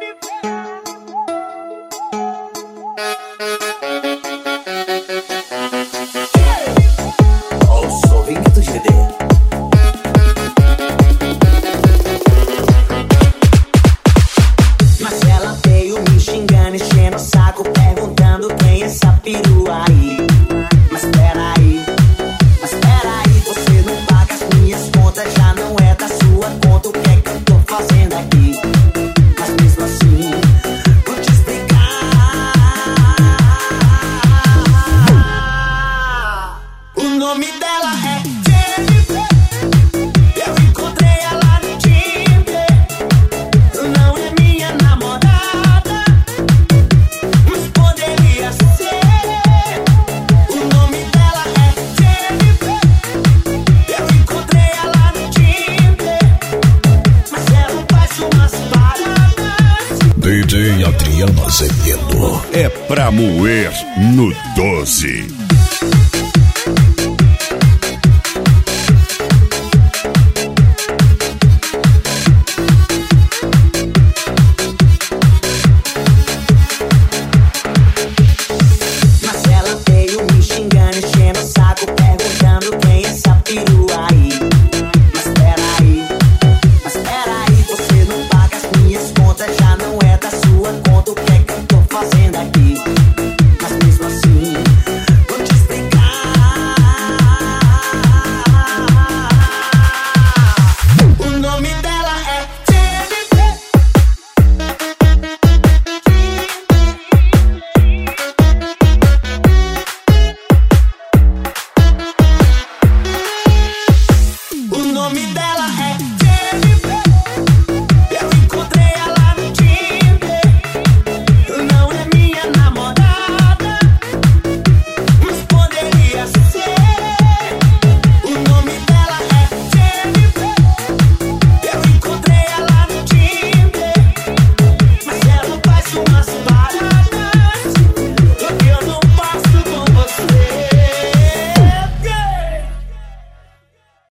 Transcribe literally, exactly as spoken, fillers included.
D J Adriano Azevedo é pra moer no doze. Marcela veio me xingando, enchendo o saco, perguntando quem é essa perua aí. Mas peraí, mas peraí, você não paga as minhas contas, já não é da sua conta, o que é que eu tô fazendo aqui?